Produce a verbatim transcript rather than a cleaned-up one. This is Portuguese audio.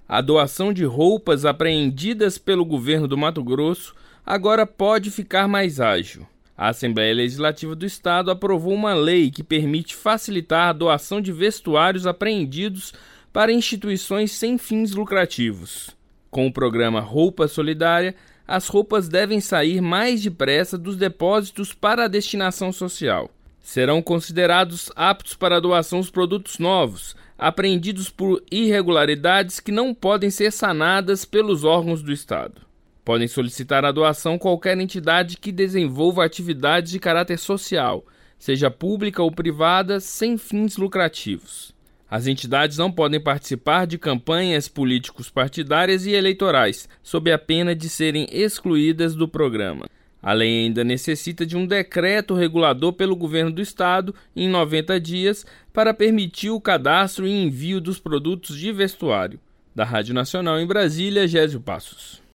A doação de roupas apreendidas pelo governo do Mato Grosso agora pode ficar mais ágil. A Assembleia Legislativa do Estado aprovou uma lei que permite facilitar a doação de vestuários apreendidos para instituições sem fins lucrativos. Com o programa Roupa Solidária, as roupas devem sair mais depressa dos depósitos para a destinação social. Serão considerados aptos para doação os produtos novos, apreendidos por irregularidades que não podem ser sanadas pelos órgãos do Estado. Podem solicitar a doação qualquer entidade que desenvolva atividades de caráter social, seja pública ou privada, sem fins lucrativos. As entidades não podem participar de campanhas políticos partidárias e eleitorais, sob a pena de serem excluídas do programa. A lei ainda necessita de um decreto regulador pelo governo do estado em noventa dias para permitir o cadastro e envio dos produtos de vestuário. Da Rádio Nacional em Brasília, Gésio Passos.